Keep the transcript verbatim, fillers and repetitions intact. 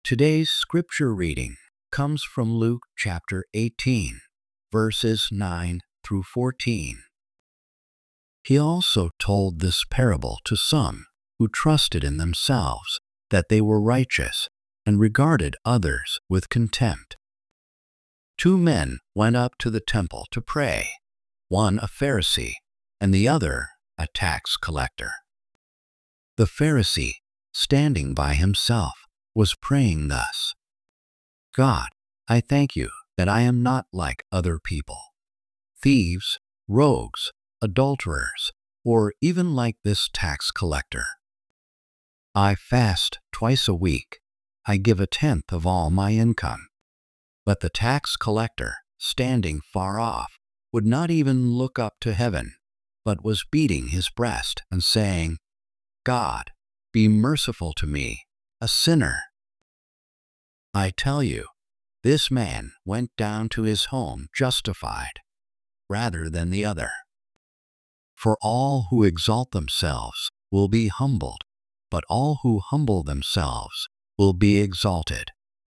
Today's scripture reading comes from Luke chapter eighteen, verses nine through fourteen. He also told this parable to some who trusted in themselves that they were righteous and regarded others with contempt. Two men went up to the temple to pray, one a Pharisee and the other a tax collector. The Pharisee, standing by himself, was praying thus: God, I thank you that I am not like other people, thieves, rogues, adulterers, or even like this tax collector. I fast twice a week. I give a tenth of all my income. But the tax collector, standing far off, would not even look up to heaven, but was beating his breast and saying, God, be merciful to me, a sinner. I tell you, this man went down to his home justified, rather than the other. For all who exalt themselves will be humbled, but all who humble themselves will be exalted.